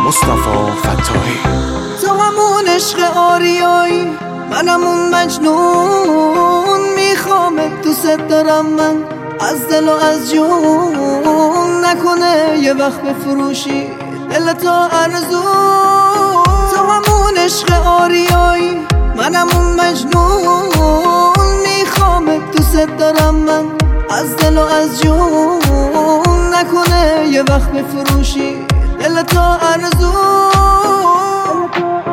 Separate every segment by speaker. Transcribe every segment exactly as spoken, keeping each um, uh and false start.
Speaker 1: مصطفی فتاحی.
Speaker 2: تو همون عشق آریایی، منم اون مجنون، میخوامت دوست دارم من از دل و از جون، نکنه یه وقت بفروشی دل تو ارزون. تو همون عشق آریایی، منم اون مجنون، میخوامت دوست دارم من از دل و از جون، نکنه یه وقت بفروشی دل تو ارزون.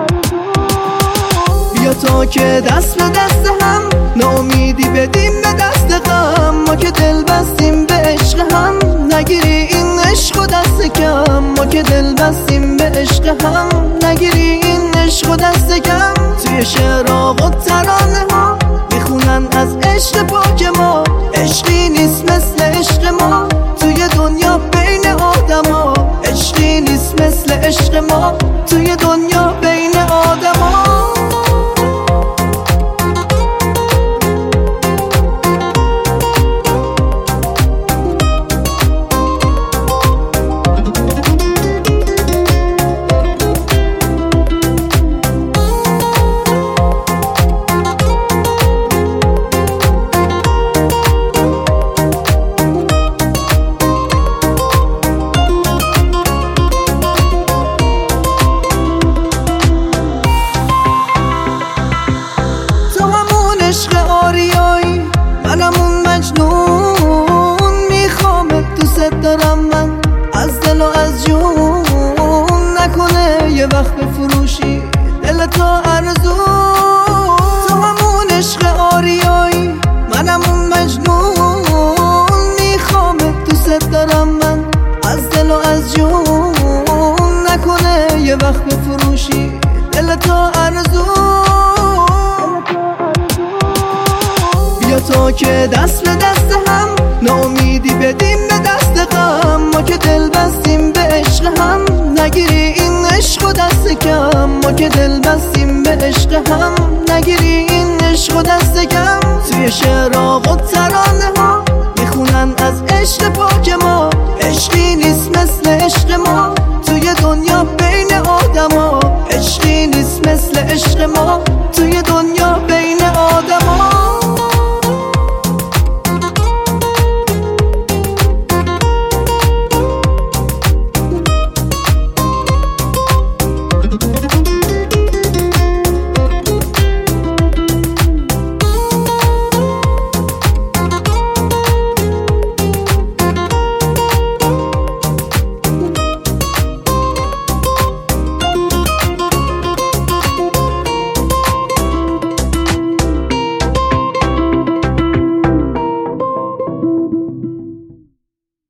Speaker 2: بیا تا که دست به دست هم، ناامیدی بدیم به دست غم، ما که دل بستیم به عشق هم، نگیری این عشق و دست کم. ما که دل بستیم به عشق هم، نگیری این عشق و دست کم. توی شعرها و ترانه ها میخونن از عشق پاک ما، عشقی نیست مثل عشق ما توی دنیا بین آدم ها، عشقی نیست مثل عشق ما توی دنیا بین آدم ها. عشق آریایی، منم اون مجنون، میخوامت دوست دارم من از دل و از جون، نکنه یه وقت بفروشی دل تو ارزون. تو همون عشق آریایی، منم اون مجنون، میخوامت دوست دارم من از دل و از جون، نکنه یه وقت بفروشی دل تو ارزون. بیا تا که دست به دست هم، ناامیدی بدیم به دست غم، ما که دل بستیم به عشق هم، نگیری این عشق و دست کم. ما که دل بستیم به عشق هم، نگیری این عشق و دست کم. توی شعرها و ترانه ها میخونن از عشق پاک ما، عشقی نیست مثل عشق ما توی دنیا بین آدم ها، عشقی نیست مثل عشق ما